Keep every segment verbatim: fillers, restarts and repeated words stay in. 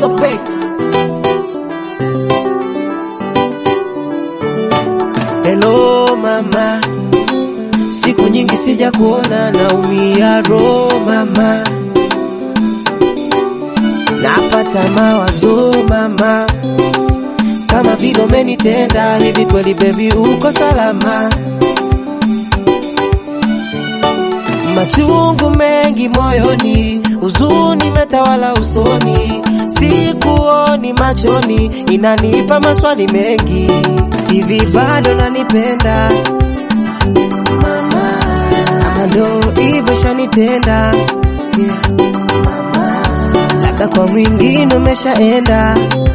the beat. Hello mama, siku nyingi sija kuona, naumia roho mama, napata mawazo mama, kama vile umenitenda hivi. Kweli baby uko salama? Machungu mengi moyoni, huzuni metawala usoni, sikuoni machoni, inanipa maswali mengi. Hivi bado nanipenda mama? Ama ndo hivyo shanitenda? Yeah. Mama, labda kwa mwingine umeshaenda.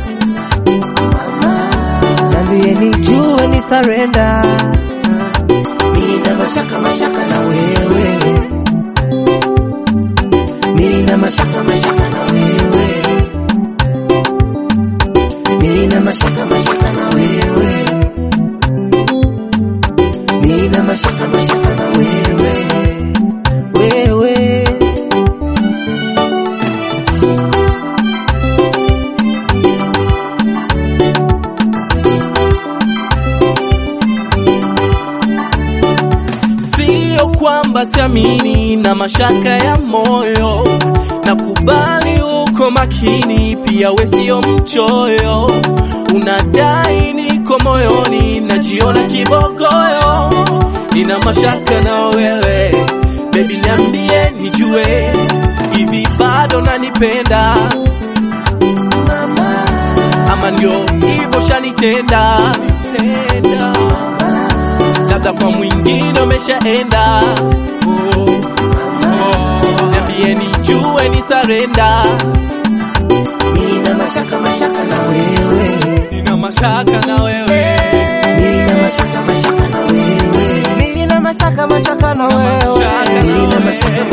Mama, niambie nijue ni surrender. Nina mashaka mashaka na wewe, nina mashaka mashaka na wewe, nina mashaka mashaka na wewe, nina mashaka mashaka na wewe, wewe. Sio kwamba siamini na mashaka ya moyo, nakubali uko makini, pia we sio mchoyo. Unadai niko moyoni, najiona kibogoyo. Nina mashaka na wewe, baby niambie nijue, hivi bado nanipenda mama? Ama ndio hivyo shanitenda? Labda kwa mwingine umeshaenda. Oh, oh, niambie nijue ni surrender. Nina mashaka mashaka na wewe, Nina mashaka na wewe, nina mashaka mashaka na wewe, nina mashaka mashaka na wewe, nina mashaka